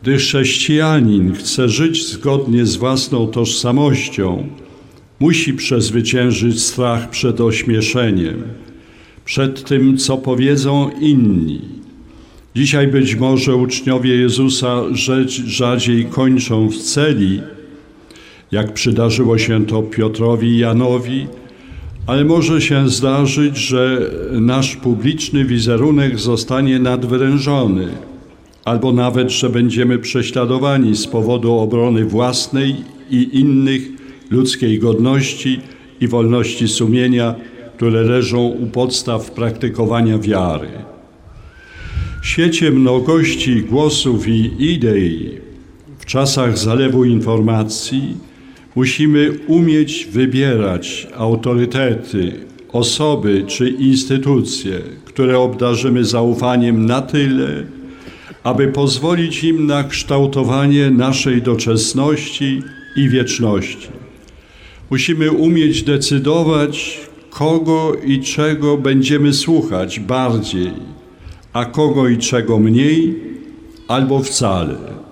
Gdy chrześcijanin chce żyć zgodnie z własną tożsamością, musi przezwyciężyć strach przed ośmieszeniem, przed tym, co powiedzą inni. Dzisiaj być może uczniowie Jezusa rzadziej kończą w celi, jak przydarzyło się to Piotrowi i Janowi, ale może się zdarzyć, że nasz publiczny wizerunek zostanie nadwyrężony, albo nawet, że będziemy prześladowani z powodu obrony własnej i innych ludzkiej godności i wolności sumienia, które leżą u podstaw praktykowania wiary. W świecie mnogości głosów i idei, w czasach zalewu informacji, musimy umieć wybierać autorytety, osoby czy instytucje, które obdarzymy zaufaniem na tyle, aby pozwolić im na kształtowanie naszej doczesności i wieczności. Musimy umieć decydować, kogo i czego będziemy słuchać bardziej, a kogo i czego mniej albo wcale.